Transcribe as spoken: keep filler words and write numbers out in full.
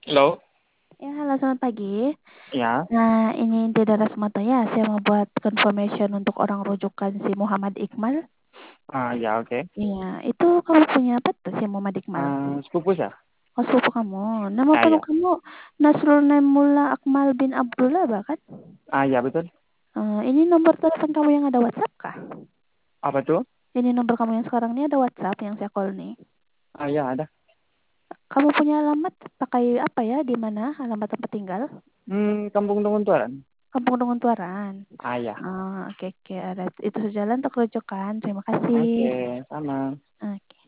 Halo? Ya, halo selamat pagi. Iya. Nah, ini Dedara Sumanto ya, saya mau buat confirmation untuk orang rujukan si Muhammad Iqmal. Ah, ya, oke. Iya, itu kamu punya apa tuh si Muhammad Iqmal? Ah, sepupu saya. Oh, sepupu kamu. Nama Ah, penuh ya. kamu Nasrul Naimullah Akmal bin Abdullah bahkan? Ah, ya, betul. Eh, ini nomor telepon kamu yang ada WhatsApp kah? Apa tuh? Ini nomor kamu yang sekarang ini ada WhatsApp yang saya call nih. Ah, ya, ada. Kamu punya alamat pakai apa ya? Di mana alamat tempat tinggal? Hmm, Kampung Tunguntuaran. Kampung Dongon Tuaran. Ah, ya. Oh, oke oke. Ada itu sejalan untuk rujukan. Terima kasih. Oke, sama. Oke.